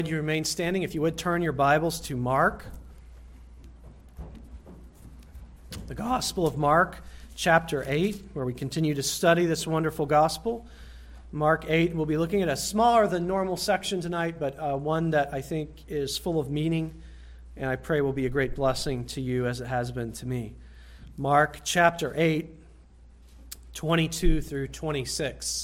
You remain standing. If you would turn your Bibles to Mark, the Gospel of Mark, chapter 8, where we continue to study this wonderful gospel. Mark 8, we'll be looking at a smaller than normal section tonight, but one that I think is full of meaning, and I pray will be a great blessing to you as it has been to me. Mark chapter 8, 22 through 26.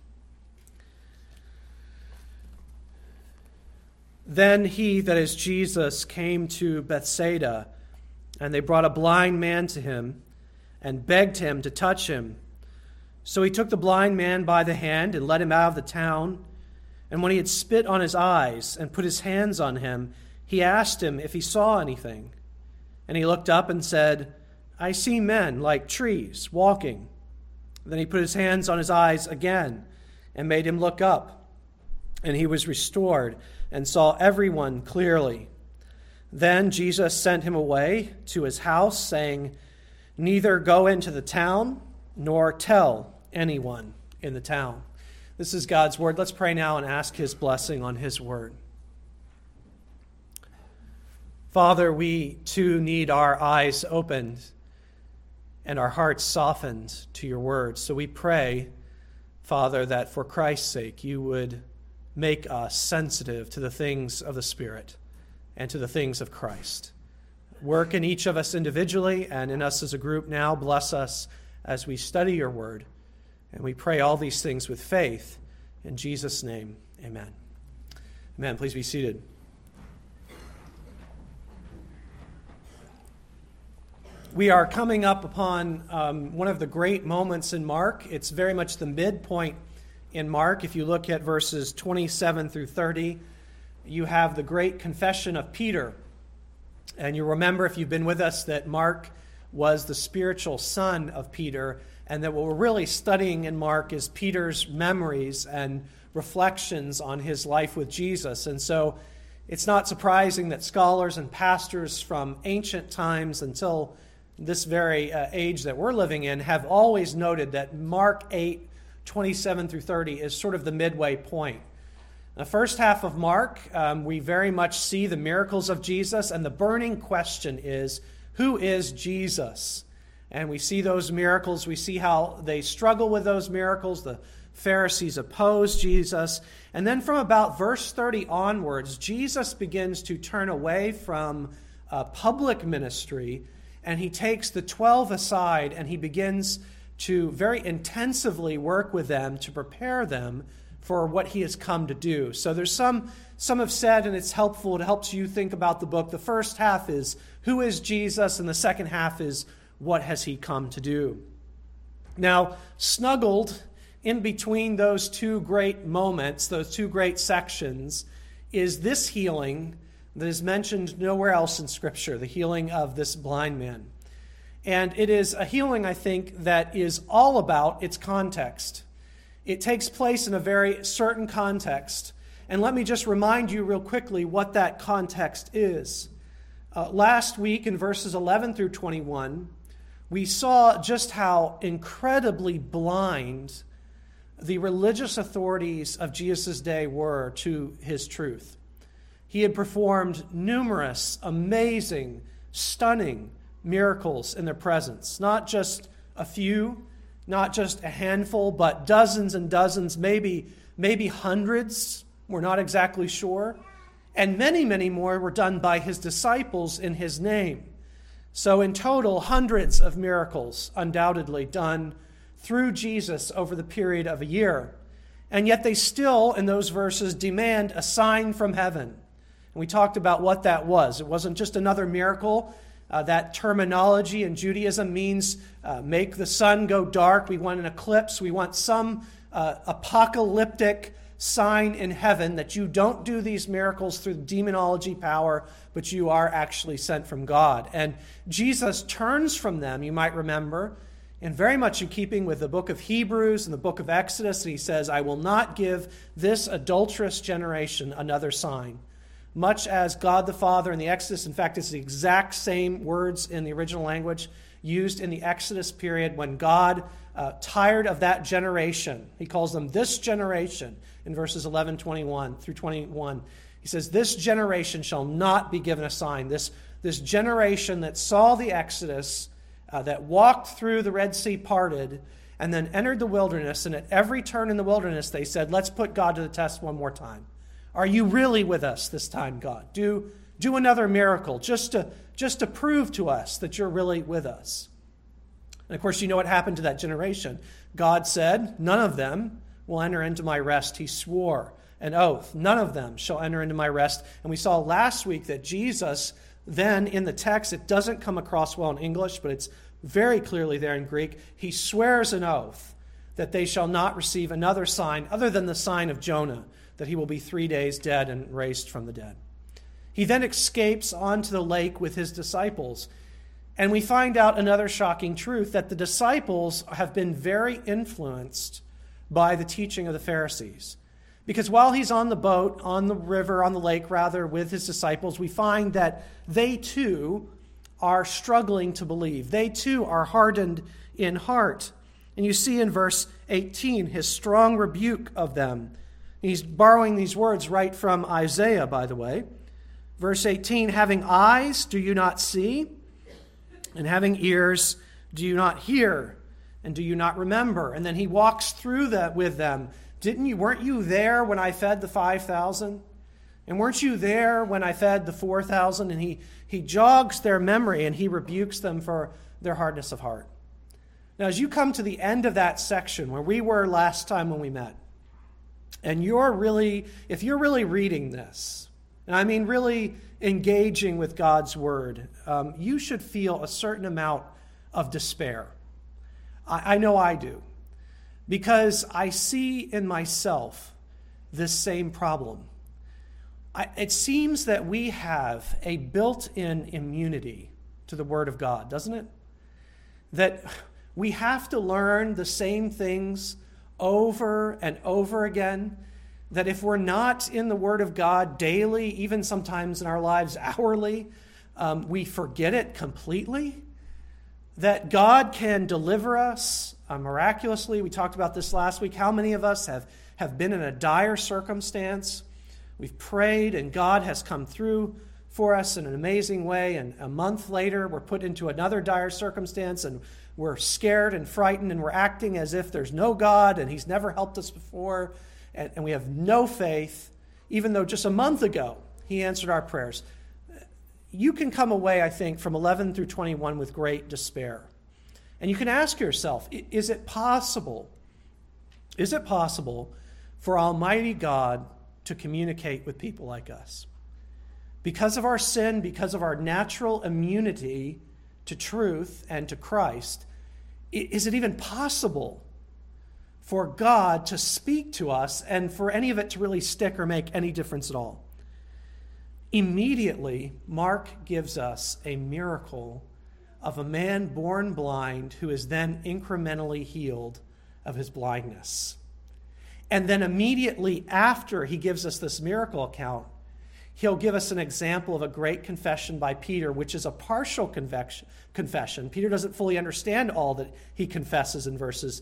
Then he, that is Jesus, came to Bethsaida, and they brought a blind man to him and begged him to touch him. So he took the blind man by the hand and led him out of the town. And when he had spit on his eyes and put his hands on him, he asked him if he saw anything. And he looked up and said, I see men like trees walking. Then he put his hands on his eyes again and made him look up. And he was restored and saw everyone clearly. Then Jesus sent him away to his house, saying, neither go into the town nor tell anyone in the town. This is God's word. Let's pray now and ask his blessing on his word. Father, we too need our eyes opened and our hearts softened to your word. So we pray, Father, that for Christ's sake you would make us sensitive to the things of the Spirit and to the things of Christ. Work in each of us individually and in us as a group now. Bless us as we study your word. And we pray all these things with faith. In Jesus' name, amen. Amen. Please be seated. We are coming up upon one of the great moments in Mark. It's very much the midpoint in Mark. If you look at verses 27 through 30, you have the great confession of Peter. And you remember, if you've been with us, that Mark was the spiritual son of Peter, and that what we're really studying in Mark is Peter's memories and reflections on his life with Jesus. And so it's not surprising that scholars and pastors from ancient times until this very age that we're living in have always noted that Mark 8, 27 through 30 is sort of the midway point. The first half of Mark, we very much see the miracles of Jesus, and the burning question is, who is Jesus? And we see those miracles. We see how they struggle with those miracles. The Pharisees oppose Jesus. And then from about verse 30 onwards, Jesus begins to turn away from public ministry, and he takes the 12 aside, and he begins to very intensively work with them to prepare them for what he has come to do. So there's some have said, and it's helpful, it helps you think about the book. The first half is, who is Jesus? And the second half is, what has he come to do? Now, snuggled in between those two great moments, those two great sections, is this healing that is mentioned nowhere else in Scripture, the healing of this blind man. And it is a healing, I think, that is all about its context. It takes place in a very certain context. And let me just remind you real quickly what that context is. Last week in verses 11 through 21, we saw just how incredibly blind the religious authorities of Jesus' day were to his truth. He had performed numerous, amazing, stunning miracles in their presence. Not just a few, not just a handful, but dozens and dozens, maybe hundreds. We're not exactly sure. And many, many more were done by his disciples in his name. So in total, hundreds of miracles undoubtedly done through Jesus over the period of a year. And yet they still, in those verses, demand a sign from heaven. And we talked about what that was. It wasn't just another miracle. That terminology in Judaism means make the sun go dark. We want an eclipse. We want some apocalyptic sign in heaven that you don't do these miracles through demonology power, but you are actually sent from God. And Jesus turns from them, you might remember, and very much in keeping with the book of Hebrews and the book of Exodus, he says, I will not give this adulterous generation another sign. Much as God the Father in the Exodus, in fact, it's the exact same words in the original language used in the Exodus period when God, tired of that generation, he calls them this generation in verses 11 21 through 21. He says, this generation shall not be given a sign. This generation that saw the Exodus, that walked through the Red Sea parted, and then entered the wilderness, and at every turn in the wilderness they said, let's put God to the test one more time. Are you really with us this time, God? Do another miracle just to prove to us that you're really with us. And of course, you know what happened to that generation. God said, none of them will enter into my rest. He swore an oath. None of them shall enter into my rest. And we saw last week that Jesus, then in the text, it doesn't come across well in English, but it's very clearly there in Greek. He swears an oath that they shall not receive another sign other than the sign of Jonah, that he will be 3 days dead and raised from the dead. He then escapes onto the lake with his disciples. And we find out another shocking truth, that the disciples have been very influenced by the teaching of the Pharisees. Because while he's on the boat, on the river, on the lake rather, with his disciples, we find that they too are struggling to believe. They too are hardened in heart. And you see in verse 18 his strong rebuke of them. He's borrowing these words right from Isaiah, by the way. Verse 18, having eyes, do you not see? And having ears, do you not hear? And do you not remember? And then he walks through that with them. Weren't you there when I fed the 5,000? And weren't you there when I fed the 4,000? And he jogs their memory and he rebukes them for their hardness of heart. Now, as you come to the end of that section where we were last time when we met, and if you're really reading this, and I mean really engaging with God's word, you should feel a certain amount of despair. I know I do. Because I see in myself this same problem. It seems that we have a built-in immunity to the Word of God, doesn't it? That we have to learn the same things over and over again. That if we're not in the Word of God daily, even sometimes in our lives hourly, we forget it completely. That God can deliver us miraculously. We talked about this last week. How many of us have been in a dire circumstance? We've prayed and God has come through for us in an amazing way. And a month later, we're put into another dire circumstance and we're scared and frightened and we're acting as if there's no God and He's never helped us before. And we have no faith, even though just a month ago He answered our prayers. You can come away, I think, from 11 through 21 with great despair. And you can ask yourself, is it possible for Almighty God to communicate with people like us? Because of our sin, because of our natural immunity to truth and to Christ, is it even possible for God to speak to us and for any of it to really stick or make any difference at all? Immediately, Mark gives us a miracle of a man born blind who is then incrementally healed of his blindness. And then immediately after he gives us this miracle account, he'll give us an example of a great confession by Peter, which is a partial confession. Peter doesn't fully understand all that he confesses in verses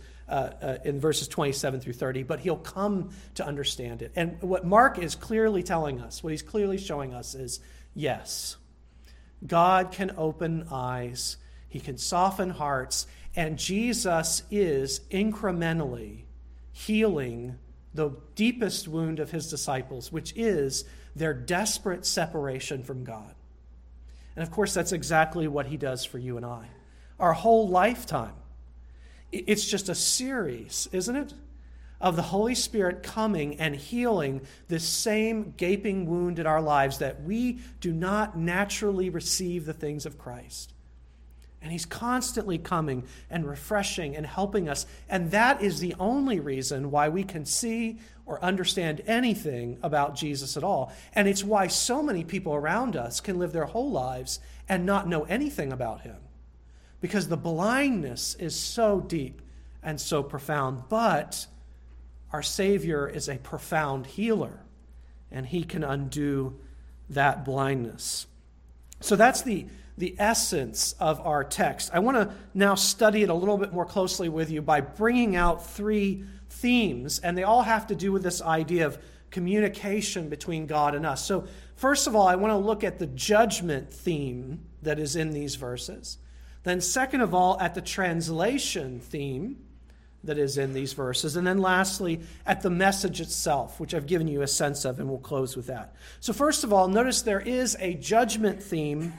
27 through 30, but he'll come to understand it. And what Mark is clearly telling us, what he's clearly showing us is, yes, God can open eyes, He can soften hearts, and Jesus is incrementally healing the deepest wound of His disciples, which is their desperate separation from God. And of course, that's exactly what He does for you and I. Our whole lifetime. It's just a series, isn't it? Of the Holy Spirit coming and healing this same gaping wound in our lives that we do not naturally receive the things of Christ. And He's constantly coming and refreshing and helping us. And that is the only reason why we can see or understand anything about Jesus at all. And it's why so many people around us can live their whole lives and not know anything about Him. Because the blindness is so deep and so profound. But our Savior is a profound healer, and He can undo that blindness. So that's the essence of our text. I want to now study it a little bit more closely with you by bringing out three themes, and they all have to do with this idea of communication between God and us. So first of all, I want to look at the judgment theme that is in these verses. Then second of all, at the translation theme that is in these verses. And then lastly, at the message itself, which I've given you a sense of, and we'll close with that. So first of all, notice there is a judgment theme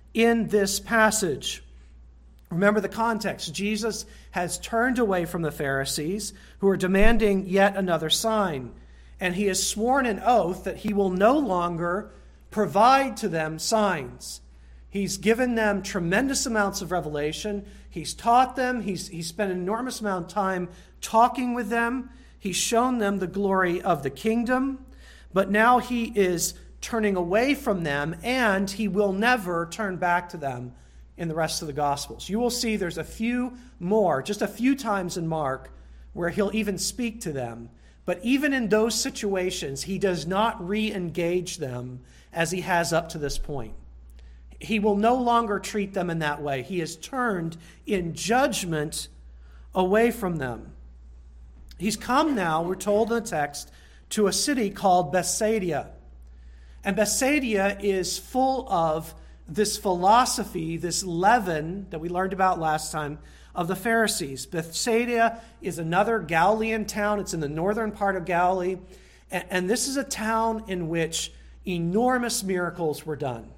in this passage. Remember the context. Jesus has turned away from the Pharisees who are demanding yet another sign. And he has sworn an oath that he will no longer provide to them signs. He's given them tremendous amounts of revelation. He's taught them. He's spent an enormous amount of time talking with them. He's shown them the glory of the kingdom. But now he is turning away from them, and he will never turn back to them in the rest of the Gospels. You will see there's a few more, just a few times in Mark, where he'll even speak to them. But even in those situations, he does not re-engage them as he has up to this point. He will no longer treat them in that way. He has turned in judgment away from them. He's come now, we're told in the text, to a city called Bethsaida. And Bethsaida is full of this philosophy, this leaven that we learned about last time of the Pharisees. Bethsaida is another Galilean town. It's in the northern part of Galilee. And this is a town in which enormous miracles were done.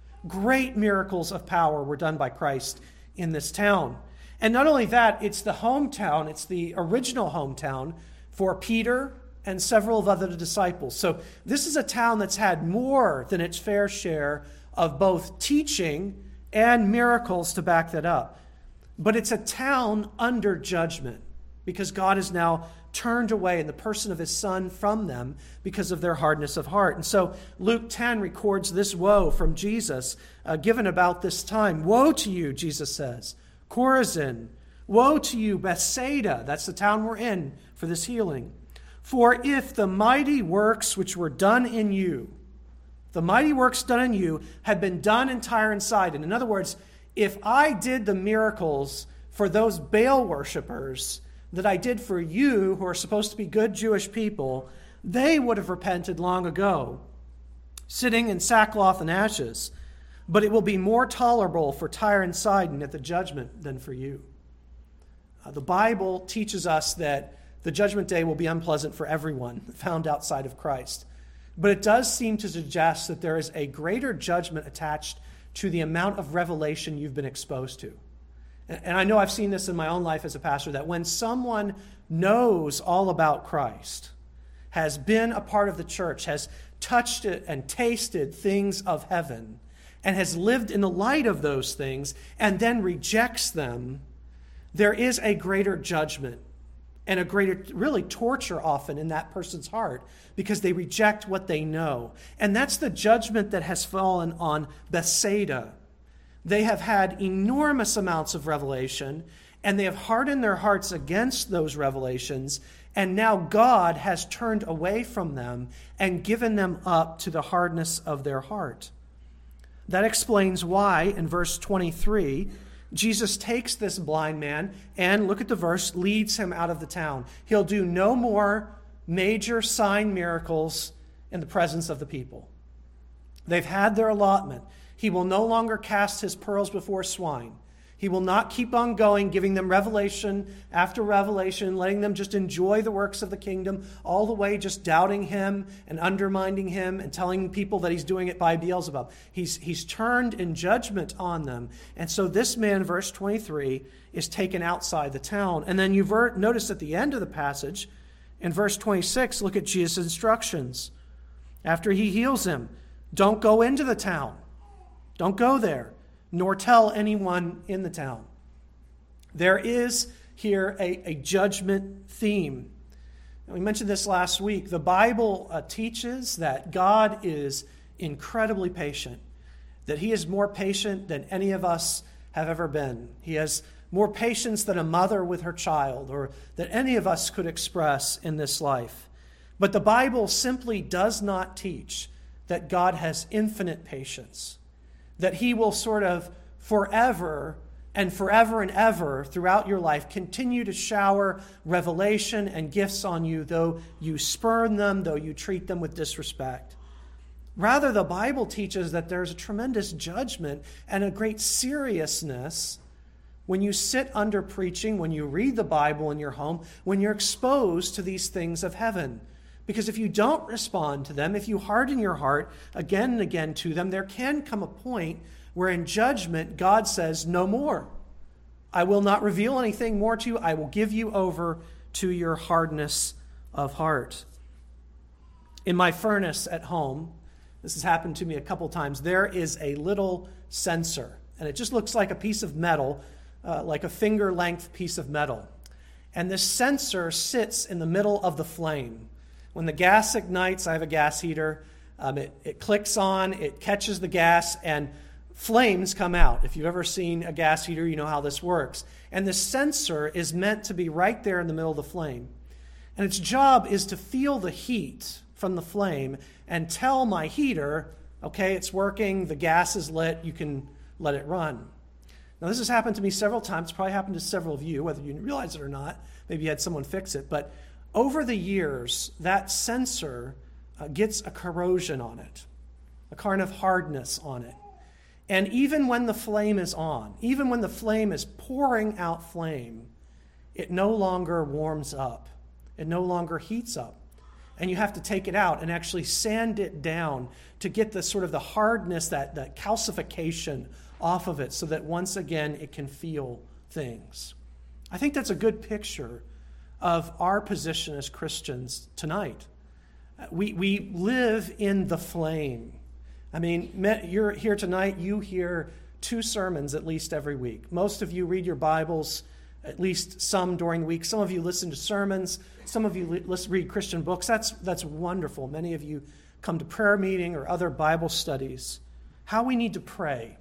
Great miracles of power were done by Christ in this town. And not only that, it's the hometown, it's the original hometown for Peter and several of other disciples. So this is a town that's had more than its fair share of both teaching and miracles to back that up. But it's a town under judgment because God has now turned away in the person of his Son from them because of their hardness of heart. And so Luke 10 records this woe from Jesus given about this time. Woe to you, Jesus says, Chorazin. Woe to you, Bethsaida. That's the town we're in for this healing. For if the mighty works which were done in you, the mighty works done in you had been done in Tyre and Sidon. In other words, if I did the miracles for those Baal worshipers that I did for you, who are supposed to be good Jewish people, they would have repented long ago, sitting in sackcloth and ashes. But it will be more tolerable for Tyre and Sidon at the judgment than for you. The Bible teaches us that the judgment day will be unpleasant for everyone found outside of Christ. But it does seem to suggest that there is a greater judgment attached to the amount of revelation you've been exposed to. And I know I've seen this in my own life as a pastor, that when someone knows all about Christ, has been a part of the church, has touched it and tasted things of heaven, and has lived in the light of those things, and then rejects them, there is a greater judgment and a greater, really, torture often in that person's heart because they reject what they know. And that's the judgment that has fallen on Bethsaida. They have had enormous amounts of revelation, and they have hardened their hearts against those revelations, and now God has turned away from them and given them up to the hardness of their heart. That explains why, in verse 23, Jesus takes this blind man and, look at the verse, leads him out of the town. He'll do no more major sign miracles in the presence of the people. They've had their allotment. He will no longer cast his pearls before swine. He will not keep on going, giving them revelation after revelation, letting them just enjoy the works of the kingdom, all the way just doubting him and undermining him and telling people that he's doing it by Beelzebub. He's turned in judgment on them. And so this man, verse 23, is taken outside the town. And then you notice at the end of the passage, in verse 26, look at Jesus' instructions. After he heals him, don't go into the town. Don't go there, nor tell anyone in the town. There is here a judgment theme. And we mentioned this last week. The Bible teaches that God is incredibly patient, that he is more patient than any of us have ever been. He has more patience than a mother with her child, or that any of us could express in this life. But the Bible simply does not teach that God has infinite patience, that he will sort of forever and forever and ever throughout your life continue to shower revelation and gifts on you, though you spurn them, though you treat them with disrespect. Rather, the Bible teaches that there's a tremendous judgment and a great seriousness when you sit under preaching, when you read the Bible in your home, when you're exposed to these things of heaven. Because if you don't respond to them, if you harden your heart again and again to them, there can come a point where in judgment, God says, no more. I will not reveal anything more to you. I will give you over to your hardness of heart. In my furnace at home, this has happened to me a couple times, there is a little sensor. And it just looks like a piece of metal, like a finger-length piece of metal. And this sensor sits in the middle of the flame. When the gas ignites, I have a gas heater, it clicks on, it catches the gas, and flames come out. If you've ever seen a gas heater, you know how this works. And the sensor is meant to be right there in the middle of the flame. And its job is to feel the heat from the flame and tell my heater, okay, it's working, the gas is lit, you can let it run. Now, this has happened to me several times. It's probably happened to several of you, whether you realize it or not. Maybe you had someone fix it. But over the years, that sensor gets a corrosion on it, a kind of hardness on it. And even when the flame is on, even when the flame is pouring out flame, it no longer warms up. It no longer heats up. And you have to take it out and actually sand it down to get the sort of the hardness, that calcification off of it so that once again it can feel things. I think that's a good picture of our position as Christians tonight. We live in the flame. I mean, you're here tonight, you hear 2 sermons at least every week. Most of you read your Bibles at least some during the week. Some of you listen to sermons. Some of you read Christian books. That's wonderful. Many of you come to prayer meeting or other Bible studies. How we need to pray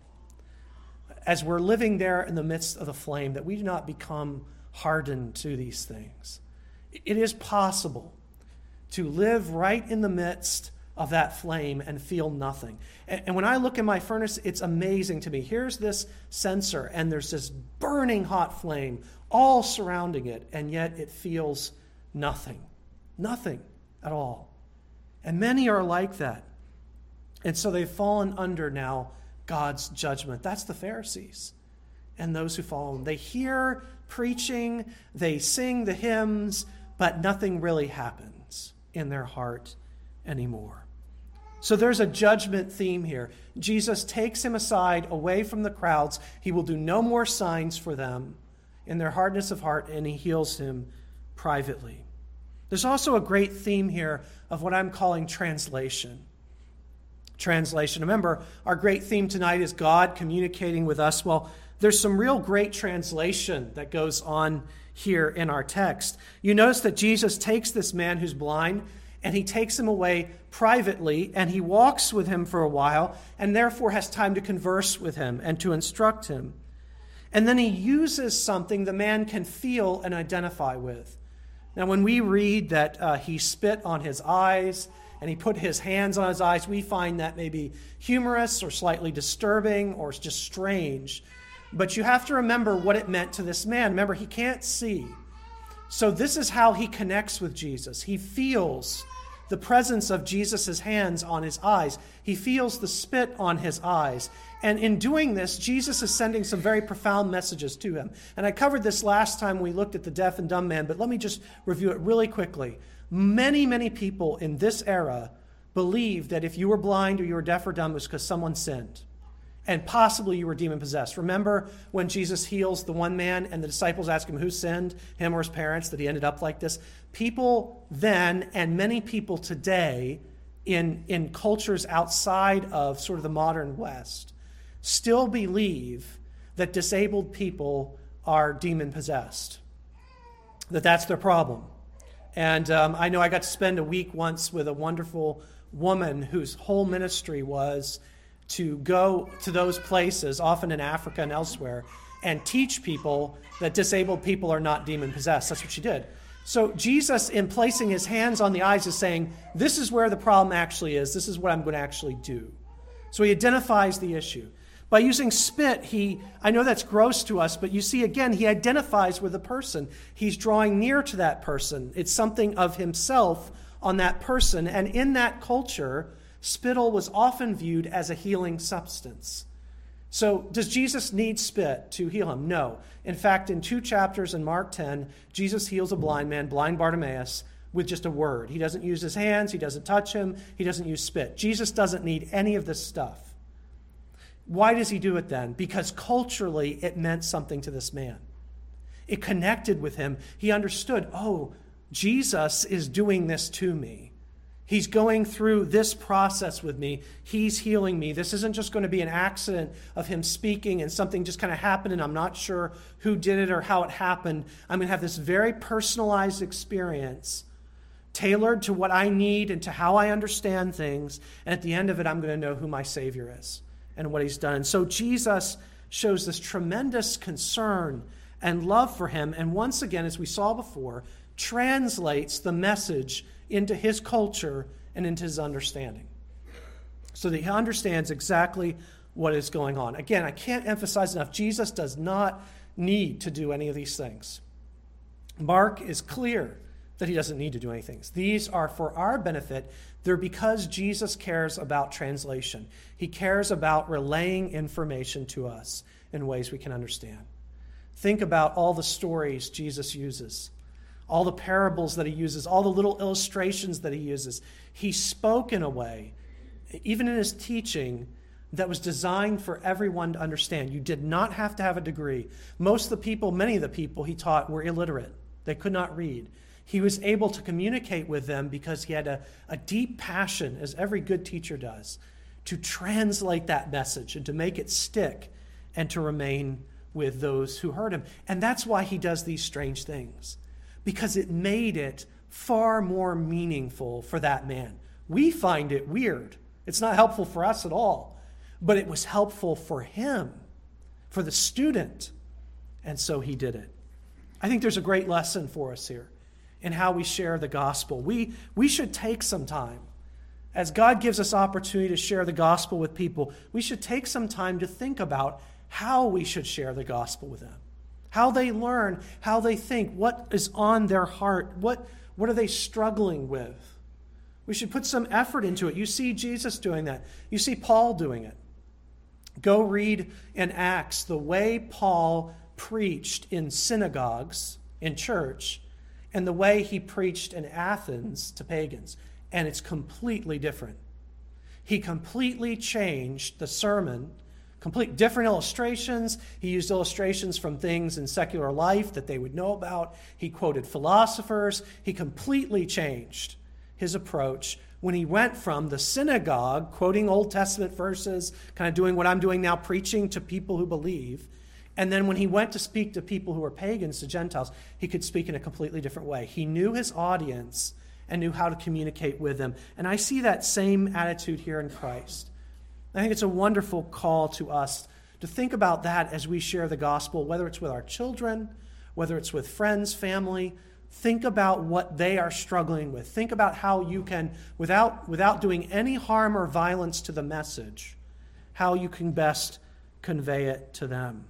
as we're living there in the midst of the flame, that we do not become hardened to these things. It is possible to live right in the midst of that flame and feel nothing. And when I look in my furnace, it's amazing to me. Here's this sensor, and there's this burning hot flame all surrounding it, and yet it feels nothing. Nothing at all. And many are like that. And so they've fallen under now God's judgment. That's the Pharisees and those who follow them. They hear preaching, they sing the hymns, but nothing really happens in their heart anymore. So there's a judgment theme here. Jesus takes him aside, away from the crowds. He will do no more signs for them in their hardness of heart, and he heals him privately. There's also a great theme here of what I'm calling translation. Translation. Remember, our great theme tonight is God communicating with us. Well, there's some real great translation that goes on here in our text. You notice that Jesus takes this man who's blind, and he takes him away privately, and he walks with him for a while, and therefore has time to converse with him and to instruct him. And then he uses something the man can feel and identify with. Now, when we read that he spit on his eyes and he put his hands on his eyes, we find that maybe humorous or slightly disturbing or just strange. But you have to remember what it meant to this man. Remember, he can't see. So this is how he connects with Jesus. He feels the presence of Jesus' hands on his eyes. He feels the spit on his eyes. And in doing this, Jesus is sending some very profound messages to him. And I covered this last time we looked at the deaf and dumb man, but let me just review it really quickly. Many, many people in this era believed that if you were blind or you were deaf or dumb, it was because someone sinned. And possibly you were demon-possessed. Remember when Jesus heals the one man and the disciples ask him who sinned, him or his parents, that he ended up like this? People then and many people today in cultures outside of sort of the modern West still believe that disabled people are demon-possessed, that that's their problem. And I know I got to spend a week once with a wonderful woman whose whole ministry was to go to those places, often in Africa and elsewhere, and teach people that disabled people are not demon-possessed. That's what she did. So Jesus, in placing his hands on the eyes, is saying, this is where the problem actually is. This is what I'm going to actually do. So he identifies the issue. By using spit, I know that's gross to us, but you see, again, he identifies with the person. He's drawing near to that person. It's something of himself on that person. And in that culture, spittle was often viewed as a healing substance. So does Jesus need spit to heal him? No. In fact, in 2 chapters in Mark 10, Jesus heals a blind man, blind Bartimaeus, with just a word. He doesn't use his hands. He doesn't touch him. He doesn't use spit. Jesus doesn't need any of this stuff. Why does he do it then? Because culturally it meant something to this man. It connected with him. He understood, oh, Jesus is doing this to me. He's going through this process with me. He's healing me. This isn't just going to be an accident of him speaking and something just kind of happened and I'm not sure who did it or how it happened. I'm going to have this very personalized experience tailored to what I need and to how I understand things. And at the end of it, I'm going to know who my Savior is and what he's done. And so Jesus shows this tremendous concern and love for him. And once again, as we saw before, translates the message into his culture and into his understanding so that he understands exactly what is going on. Again, I can't emphasize enough, Jesus does not need to do any of these things. Mark is clear that he doesn't need to do anything. These are for our benefit. They're because Jesus cares about translation. He cares about relaying information to us in ways we can understand. Think about all the stories Jesus uses, all the parables that he uses, all the little illustrations that he uses. He spoke in a way, even in his teaching, that was designed for everyone to understand. You did not have to have a degree. Many of the people he taught were illiterate. They could not read. He was able to communicate with them because he had a deep passion, as every good teacher does, to translate that message and to make it stick and to remain with those who heard him. And that's why he does these strange things, because it made it far more meaningful for that man. We find it weird. It's not helpful for us at all, but it was helpful for him, for the student, and so he did it. I think there's a great lesson for us here in how we share the gospel. We should take some time. As God gives us opportunity to share the gospel with people, we should take some time to think about how we should share the gospel with them, how they learn, how they think, what is on their heart, what are they struggling with. We should put some effort into it. You see Jesus doing that. You see Paul doing it. Go read in Acts the way Paul preached in synagogues, in church, and the way he preached in Athens to pagans. And it's completely different. He completely changed the sermon, different illustrations. He used illustrations from things in secular life that they would know about. He quoted philosophers. He completely changed his approach when he went from the synagogue, quoting Old Testament verses, kind of doing what I'm doing now, preaching to people who believe. And then when he went to speak to people who were pagans, to Gentiles, he could speak in a completely different way. He knew his audience and knew how to communicate with them. And I see that same attitude here in Christ. I think it's a wonderful call to us to think about that as we share the gospel, whether it's with our children, whether it's with friends, family. Think about what they are struggling with. Think about how you can, without doing any harm or violence to the message, how you can best convey it to them.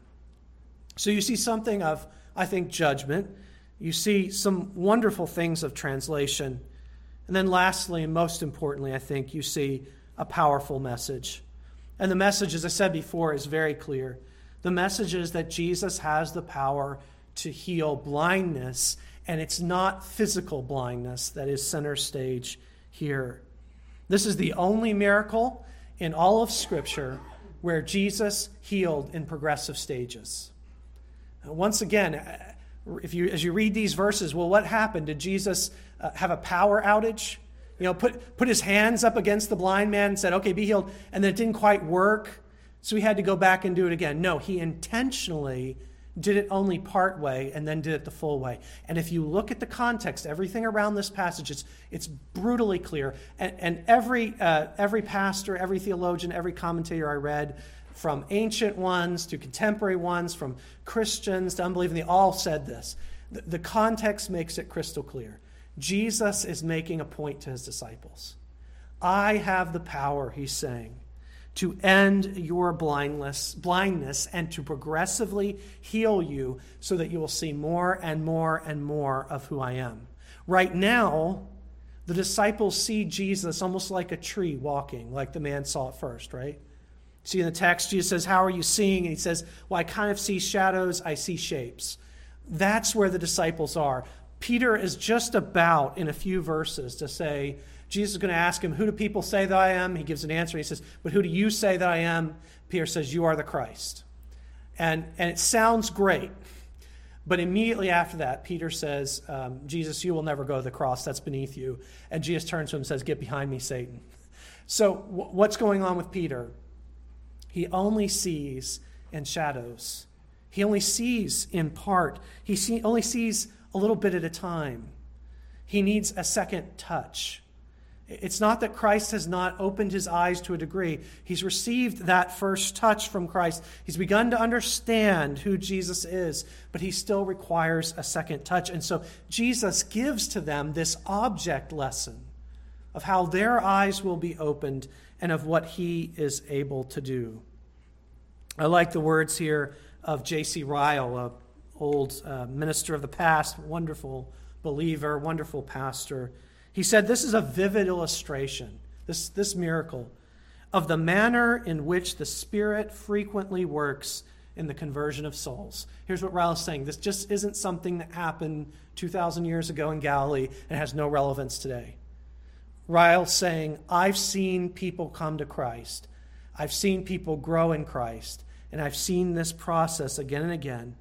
So you see something of, I think, judgment. You see some wonderful things of translation. And then lastly, and most importantly, I think, you see a powerful message. And the message, as I said before, is very clear. The message is that Jesus has the power to heal blindness, and it's not physical blindness that is center stage here. This is the only miracle in all of Scripture where Jesus healed in progressive stages. Once again, as you read these verses, well, what happened? Did Jesus have a power outage? Put his hands up against the blind man and said, okay, be healed, and then it didn't quite work, so he had to go back and do it again. No, he intentionally did it only part way and then did it the full way. And if you look at the context, everything around this passage, it's brutally clear. And every pastor, every theologian, every commentator I read, from ancient ones to contemporary ones, from Christians to unbelieving, they all said this. The context makes it crystal clear. Jesus is making a point to his disciples. I have the power, he's saying, to end your blindness and to progressively heal you so that you will see more and more and more of who I am. Right now, the disciples see Jesus almost like a tree walking, like the man saw at first, right? See in the text, Jesus says, how are you seeing? And he says, well, I kind of see shadows, I see shapes. That's where the disciples are. Peter is just about, in a few verses, to say, Jesus is going to ask him, who do people say that I am? He gives an answer. He says, but who do you say that I am? Peter says, you are the Christ. And it sounds great. But immediately after that, Peter says, Jesus, you will never go to the cross. That's beneath you. And Jesus turns to him and says, get behind me, Satan. So what's going on with Peter? He only sees in shadows. He only sees in part. He only sees a little bit at a time. He needs a second touch. It's not that Christ has not opened his eyes to a degree. He's received that first touch from Christ. He's begun to understand who Jesus is, but he still requires a second touch. And so Jesus gives to them this object lesson of how their eyes will be opened and of what he is able to do. I like the words here of J.C. Ryle, an old minister of the past, wonderful believer, wonderful pastor. He said, this is a vivid illustration, this miracle, of the manner in which the Spirit frequently works in the conversion of souls. Here's what Ryle is saying. This just isn't something that happened 2,000 years ago in Galilee and has no relevance today. Ryle's saying, I've seen people come to Christ. I've seen people grow in Christ. And I've seen this process again and again.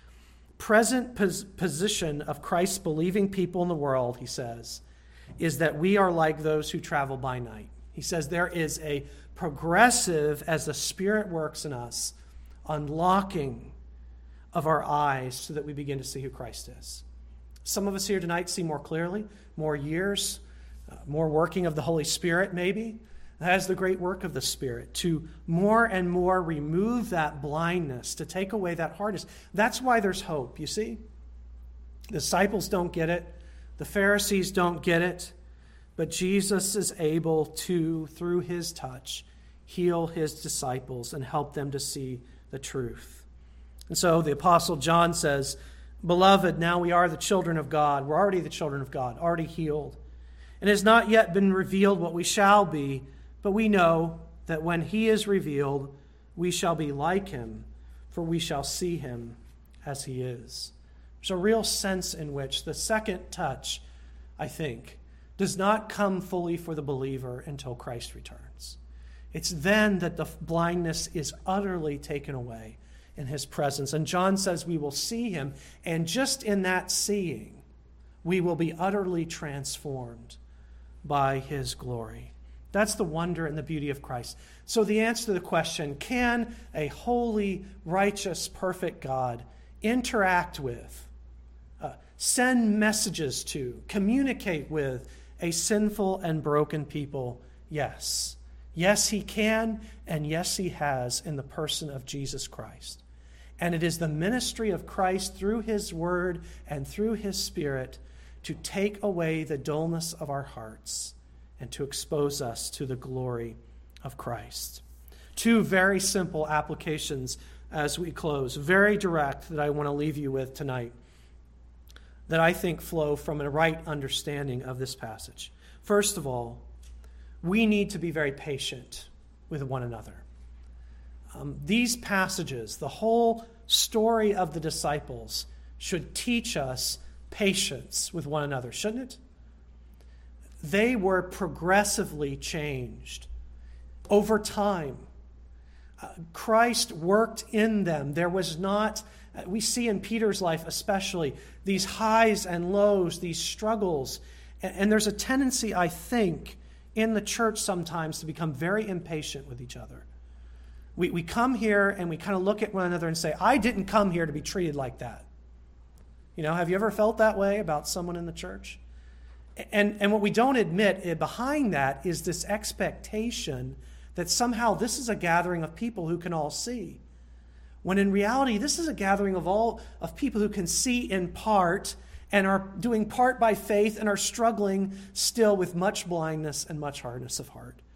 Present position of Christ's believing people in the world, he says, is that we are like those who travel by night. He says there is a progressive, as the Spirit works in us, unlocking of our eyes so that we begin to see who Christ is. Some of us here tonight see more clearly, more years, more working of the Holy Spirit maybe. That is the great work of the Spirit, to more and more remove that blindness, to take away that hardness. That's why there's hope, you see. The disciples don't get it. The Pharisees don't get it. But Jesus is able to, through his touch, heal his disciples and help them to see the truth. And so the Apostle John says, Beloved, now we are the children of God. We're already the children of God, already healed. And it has not yet been revealed what we shall be, but we know that when he is revealed, we shall be like him, for we shall see him as he is. There's a real sense in which the second touch, I think, does not come fully for the believer until Christ returns. It's then that the blindness is utterly taken away in his presence. And John says we will see him, and just in that seeing, we will be utterly transformed by his glory. That's the wonder and the beauty of Christ. So the answer to the question, can a holy, righteous, perfect God interact with, send messages to, communicate with a sinful and broken people? Yes. Yes, he can, and yes, he has in the person of Jesus Christ. And it is the ministry of Christ through his word and through his Spirit to take away the dullness of our hearts and to expose us to the glory of Christ. Two very simple applications as we close, very direct, that I want to leave you with tonight, that I think flow from a right understanding of this passage. First of all, we need to be very patient with one another. These passages, the whole story of the disciples, should teach us patience with one another, shouldn't it? They were progressively changed over time. Christ worked in them. There was not, we see in Peter's life especially, these highs and lows, these struggles. And there's a tendency, I think, in the church sometimes to become very impatient with each other. We come here and we kind of look at one another and say, I didn't come here to be treated like that. You know, have you ever felt that way about someone in the church? And what we don't admit behind that is this expectation that somehow this is a gathering of people who can all see. When in reality, this is a gathering of people who can see in part and are doing part by faith and are struggling still with much blindness and much hardness of heart.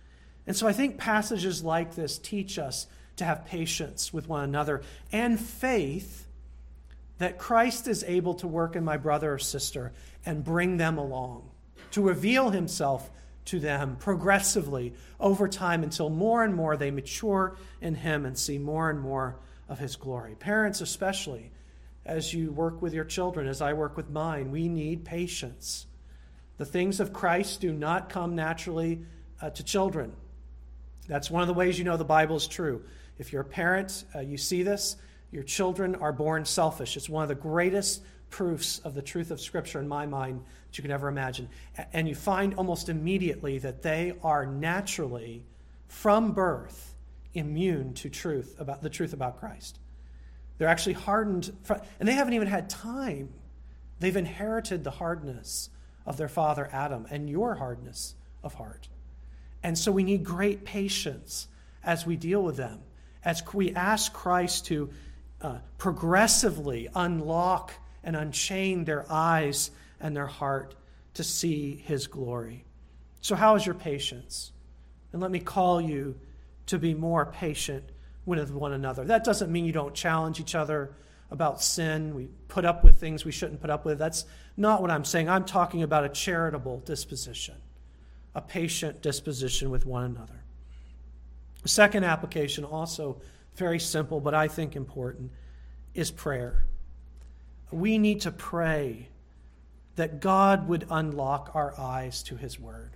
And so I think passages like this teach us to have patience with one another and faith that Christ is able to work in my brother or sister and bring them along, to reveal himself to them progressively over time until more and more they mature in him and see more and more of his glory. Parents especially, as you work with your children, as I work with mine, we need patience. The things of Christ do not come naturally to children. That's one of the ways you know the Bible is true. If you're a parent, you see this. Your children are born selfish. It's one of the greatest proofs of the truth of Scripture in my mind that you can ever imagine. And you find almost immediately that they are naturally, from birth, immune to the truth about Christ. They're actually hardened, and they haven't even had time. They've inherited the hardness of their father Adam and your hardness of heart. And so we need great patience as we deal with them, as we ask Christ to progressively unlock and unchain their eyes and their heart to see his glory. So how is your patience? And let me call you to be more patient with one another. That doesn't mean you don't challenge each other about sin. We put up with things we shouldn't put up with. That's not what I'm saying. I'm talking about a charitable disposition, a patient disposition with one another. The second application, also very simple, but I think important, is prayer. We need to pray that God would unlock our eyes to his word.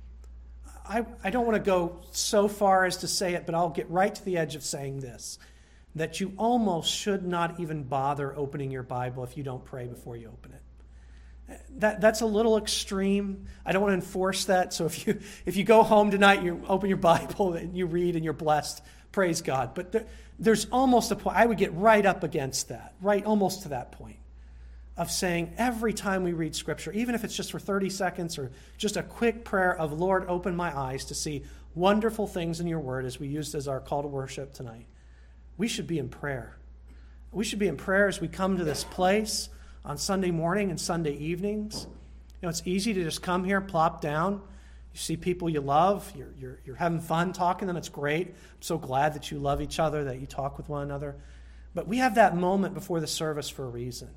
I don't want to go so far as to say it, but I'll get right to the edge of saying this, that you almost should not even bother opening your Bible if you don't pray before you open it. That's a little extreme. I don't want to enforce that. So if you go home tonight, you open your Bible and you read and you're blessed, praise God. But there's almost a point, I would get right up against that, right almost to that point of saying every time we read Scripture, even if it's just for 30 seconds or just a quick prayer of, Lord, open my eyes to see wonderful things in your word as we used as our call to worship tonight, we should be in prayer. We should be in prayer as we come to this place on Sunday morning and Sunday evenings. You know, it's easy to just come here, plop down. You see people you love. You're having fun talking to them. It's great. I'm so glad that you love each other, that you talk with one another. But we have that moment before the service for a reason.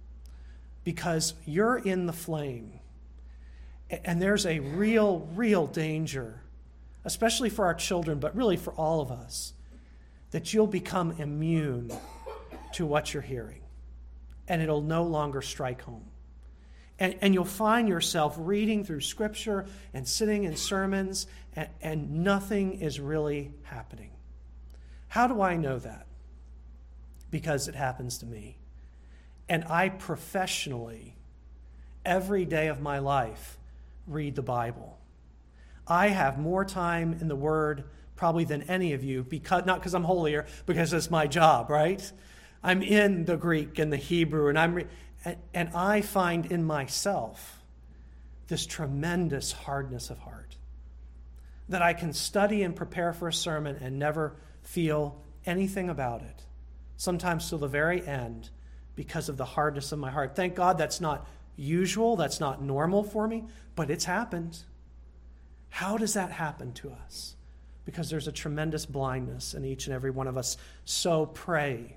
Because you're in the flame. And there's a real danger, especially for our children, but really for all of us, that you'll become immune to what you're hearing. And it'll no longer strike home. And you'll find yourself reading through Scripture and sitting in sermons, and nothing is really happening. How do I know that? Because it happens to me. And I professionally, every day of my life, read the Bible. I have more time in the Word probably than any of you, not because I'm holier, because it's my job, right? I'm in the Greek and the Hebrew, and I find in myself this tremendous hardness of heart that I can study and prepare for a sermon and never feel anything about it, sometimes till the very end, because of the hardness of my heart. Thank God that's not usual, that's not normal for me, but it's happened. How does that happen to us? Because there's a tremendous blindness in each and every one of us. So pray.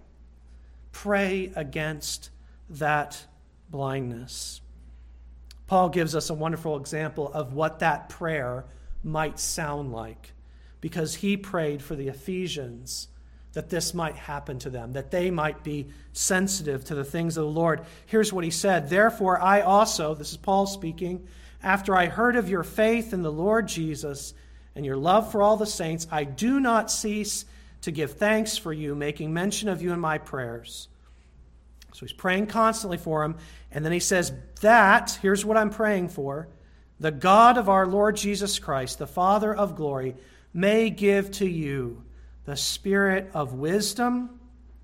Pray against that blindness. Paul gives us a wonderful example of what that prayer might sound like, because he prayed for the Ephesians that this might happen to them, that they might be sensitive to the things of the Lord. Here's what he said: "Therefore I also," this is Paul speaking, "after I heard of your faith in the Lord Jesus and your love for all the saints, I do not cease to give thanks for you, making mention of you in my prayers." So he's praying constantly for him. And then he says that, here's what I'm praying for: "The God of our Lord Jesus Christ, the Father of glory, may give to you the spirit of wisdom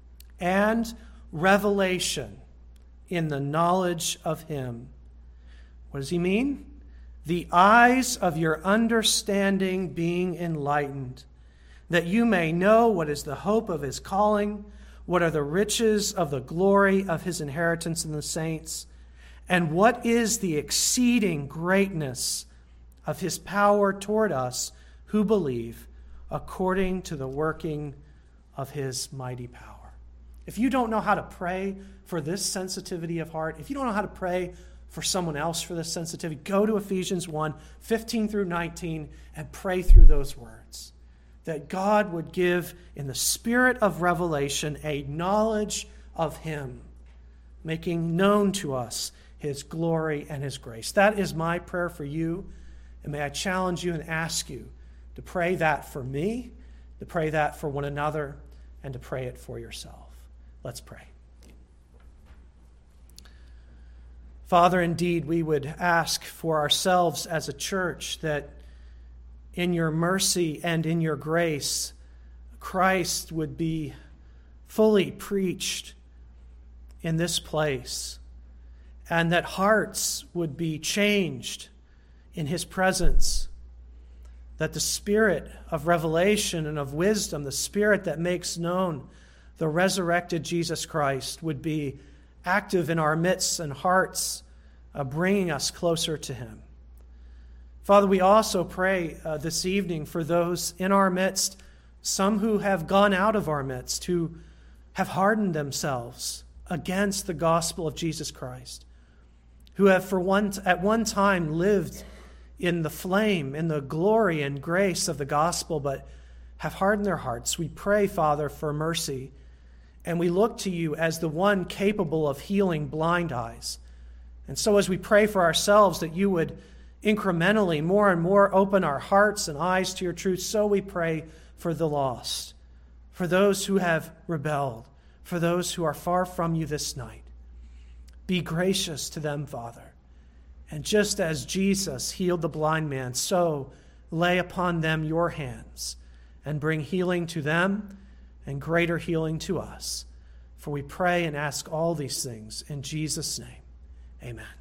and revelation in the knowledge of him." What does he mean? "The eyes of your understanding being enlightened, that you may know what is the hope of his calling, what are the riches of the glory of his inheritance in the saints, and what is the exceeding greatness of his power toward us who believe according to the working of his mighty power. If you don't know how to pray for this sensitivity of heart, if you don't know how to pray for someone else for this sensitivity, go to Ephesians 1, 15 through 19, and pray through those words. That God would give, in the spirit of revelation, a knowledge of him, making known to us his glory and his grace. That is my prayer for you, and may I challenge you and ask you to pray that for me, to pray that for one another, and to pray it for yourself. Let's pray. Father, indeed, we would ask for ourselves as a church that in your mercy and in your grace, Christ would be fully preached in this place, and that hearts would be changed in his presence, that the spirit of revelation and of wisdom, the spirit that makes known the resurrected Jesus Christ, would be active in our midst and hearts, bringing us closer to him. Father, we also pray this evening for those in our midst, some who have gone out of our midst, who have hardened themselves against the gospel of Jesus Christ, who have at one time lived in the flame, in the glory and grace of the gospel, but have hardened their hearts. We pray, Father, for mercy, and we look to you as the one capable of healing blind eyes. And so as we pray for ourselves that you would incrementally, more and more, open our hearts and eyes to your truth, so we pray for the lost, for those who have rebelled, for those who are far from you this night. Be gracious to them, Father. And just as Jesus healed the blind man, so lay upon them your hands and bring healing to them and greater healing to us. For we pray and ask all these things in Jesus' name. Amen.